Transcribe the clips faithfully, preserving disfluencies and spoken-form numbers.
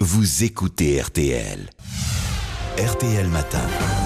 vous écoutez R T L. R T L Matin.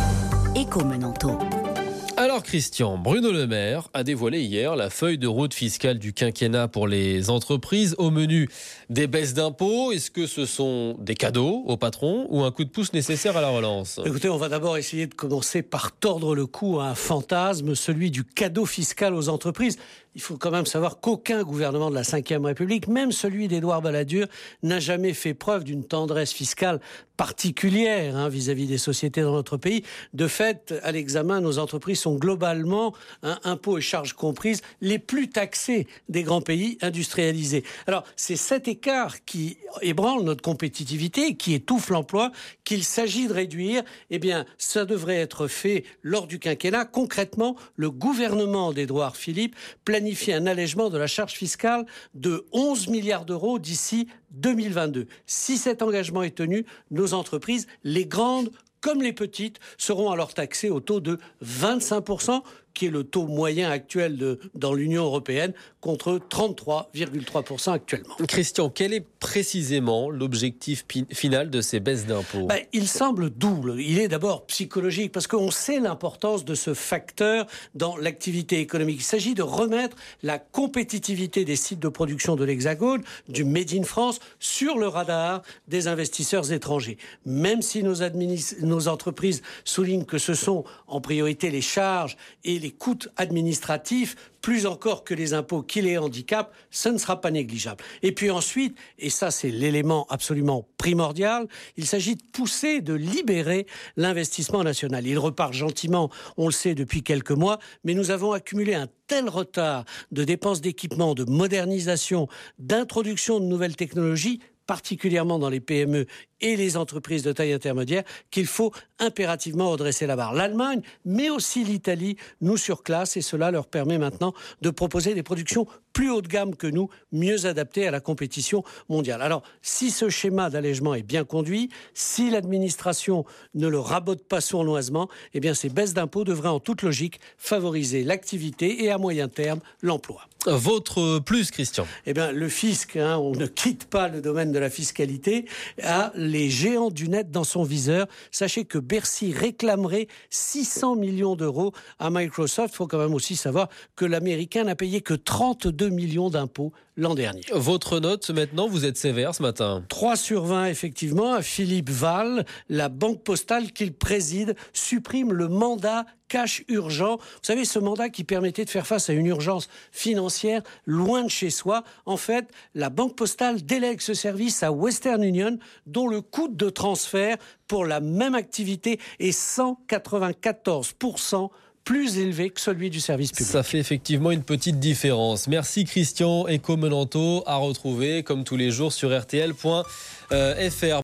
Éco-Menanto. Alors Christian, Bruno Le Maire a dévoilé hier la feuille de route fiscale du quinquennat pour les entreprises. Au menu, des baisses d'impôts. Est-ce que ce sont des cadeaux aux patrons ou un coup de pouce nécessaire à la relance ? Écoutez, on va d'abord essayer de commencer par tordre le cou à un fantasme, celui du cadeau fiscal aux entreprises. Il faut quand même savoir qu'aucun gouvernement de la cinquième République, même celui d'Édouard Balladur, n'a jamais fait preuve d'une tendresse fiscale particulière hein, vis-à-vis des sociétés dans notre pays. De fait, à l'examen, nos entreprises sont globalement, hein, impôts et charges comprises, les plus taxées des grands pays industrialisés. Alors, c'est cet écart qui ébranle notre compétitivité, qui étouffe l'emploi, qu'il s'agit de réduire. Eh bien, ça devrait être fait lors du quinquennat. Concrètement, le gouvernement d'Édouard Philippe planifie un allègement de la charge fiscale de onze milliards d'euros d'ici deux mille vingt-deux. Si cet engagement est tenu, nos entreprises, les grandes comme les petites, seront alors taxées au taux de vingt-cinq pour cent, qui est le taux moyen actuel de, dans l'Union européenne, contre trente-trois virgule trois pour cent actuellement. Christian, quel est précisément l'objectif pi- final de ces baisses d'impôts ? Ben, il semble double. Il est d'abord psychologique, parce qu'on sait l'importance de ce facteur dans l'activité économique. Il s'agit de remettre la compétitivité des sites de production de l'Hexagone, du Made in France, sur le radar des investisseurs étrangers. Même si nos, administ- nos entreprises soulignent que ce sont en priorité les charges et les coûts administratifs, plus encore que les impôts qui les handicapent, ça ne sera pas négligeable. Et puis ensuite, et ça c'est l'élément absolument primordial, il s'agit de pousser, de libérer l'investissement national. Il repart gentiment, on le sait depuis quelques mois, mais nous avons accumulé un tel retard de dépenses d'équipement, de modernisation, d'introduction de nouvelles technologies, particulièrement dans les P M E et les entreprises de taille intermédiaire, qu'il faut impérativement redresser la barre. L'Allemagne, mais aussi l'Italie, nous surclassent et cela leur permet maintenant de proposer des productions plus haut de gamme que nous, mieux adaptées à la compétition mondiale. Alors, si ce schéma d'allègement est bien conduit, si l'administration ne le rabote pas sournoisement, eh bien ces baisses d'impôts devraient en toute logique favoriser l'activité et à moyen terme l'emploi. Votre plus, Christian ? Eh bien, le fisc, hein, on ne quitte pas le domaine de la fiscalité, a les géants du net dans son viseur. Sachez que Bercy réclamerait six cents millions d'euros à Microsoft. Il faut quand même aussi savoir que l'Américain n'a payé que trente-deux millions d'impôts l'an dernier. Votre note maintenant, vous êtes sévère ce matin. trois sur vingt, effectivement, à Philippe Val. La banque postale qu'il préside supprime le mandat cash urgent. Vous savez, ce mandat qui permettait de faire face à une urgence financière loin de chez soi. En fait, la banque postale délègue ce service à Western Union, dont le coût de transfert pour la même activité est cent quatre-vingt-quatorze pour cent plus élevé que celui du service public. Ça fait effectivement une petite différence. Merci Christian. Éco-Menanto à retrouver comme tous les jours sur R T L point F R.